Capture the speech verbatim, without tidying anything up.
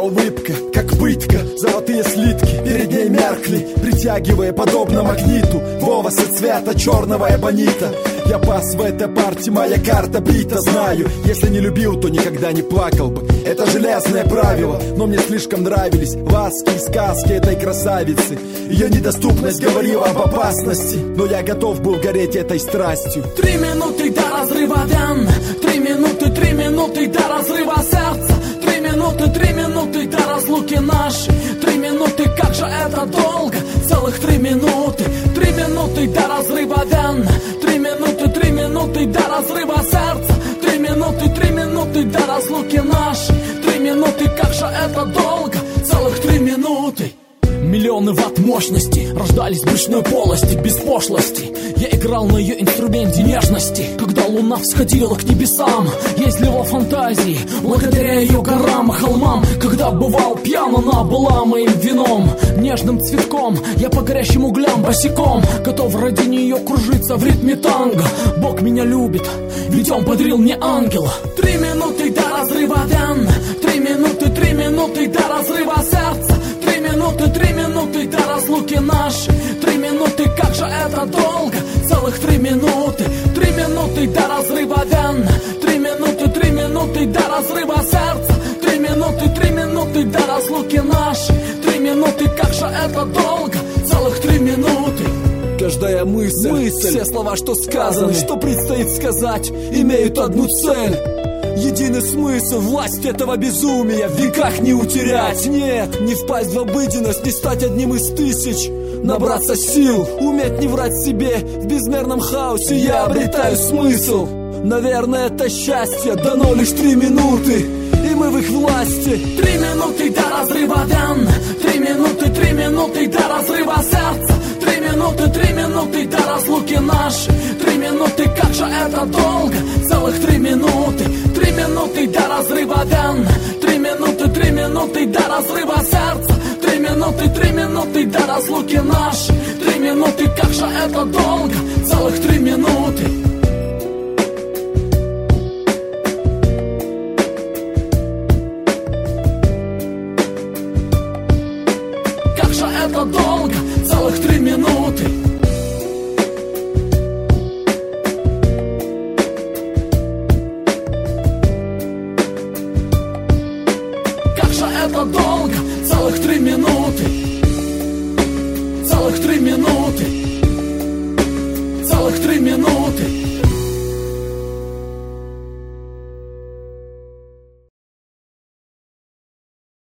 улыбка, как пытка, золотые слитки перед ней меркли, притягивая подобно магниту волосы цвета черного эбонита. Я пас в этой партии, моя карта бита. Знаю, если не любил, то никогда не плакал бы. Это железное правило, но мне слишком нравились ласки и сказки этой красавицы. Ее недоступность говорила об опасности, но я готов был гореть этой страстью. Три минуты до разрыва вен, три минуты, три минуты до разрыва сердца, три минуты, три минуты до разлуки нашей, три минуты, как же это долго, целых три минуты, три минуты до разрыва вен, три минуты, три минуты до разрыва сердца, три минуты, три минуты до разлуки нашей, три минуты, как же это долго, целых три минуты. Миллионы ватт мощности рождались в брюшной полости без пошлости. Я играл на ее инструменте нежности. Когда луна всходила к небесам, я изливал фантазии благодаря ее горам и холмам. Когда бывал пьян, она была моим вином, нежным цветком. Я по горящим углям босиком готов ради нее кружиться в ритме танго. Бог меня любит, ведь он подарил мне ангела. Три минуты до разрыва вен, три минуты, три минуты до разрыва сердца, три минуты, три минуты до разлуки нашей, три минуты, как же это долго, целых три минуты, три минуты до разрыва вен, три минуты, три минуты до разрыва сердца, три минуты, три минуты до разлуки нашей, три минуты, как же это долго, целых три минуты. Каждая мысль, мысль, все слова, что сказаны, что предстоит сказать, имеют одну цель. Единый смысл, власть этого безумия в веках не утерять. Нет, не впасть в обыденность, не стать одним из тысяч. Набраться сил, уметь не врать себе. В безмерном хаосе я обретаю смысл. Наверное, это счастье дано лишь три минуты, и мы в их власти. Три минуты до разрыва вен, три минуты, три минуты до разрыва сердца, три минуты, три минуты до разлуки нашей, три минуты, как же это долго, целых три минуты, три минуты до разрыва вен, три минуты, три минуты до разрыва сердца, три минуты, три минуты до разлуки нашей, три минуты, как же это долго, целых три минуты. Это долго, целых три минуты. Как же это долго, целых три минуты. Целых три минуты. Целых три минуты.